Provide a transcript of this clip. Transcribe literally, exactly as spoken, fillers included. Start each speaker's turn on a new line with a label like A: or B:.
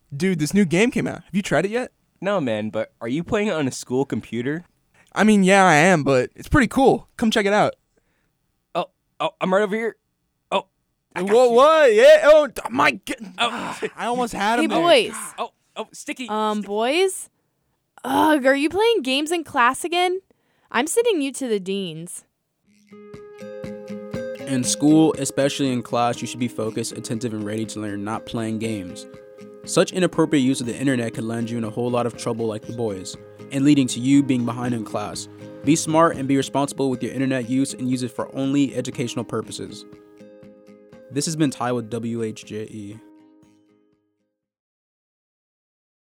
A: Dude, this new game came out. Have you tried it yet?
B: No, man, but are you playing it on a school computer?
A: I mean, yeah, I am, but it's pretty cool. Come check it out.
B: Oh, oh, I'm right over here. Oh, I got
A: What?
B: you.
A: What? Yeah. Oh, my God.
B: Oh,
A: I almost had
C: Hey,
A: him there.
C: boys.
B: oh, oh, sticky.
C: Um,
B: sticky.
C: boys? Ugh, are you playing games in class again? I'm sending you to the deans.
D: In school, especially in class, you should be focused, attentive, and ready to learn, not playing games. Such inappropriate use of the internet could land you in a whole lot of trouble like the boys, and leading to you being behind in class. Be smart and be responsible with your internet use and use it for only educational purposes. This has been Ty with W H J E.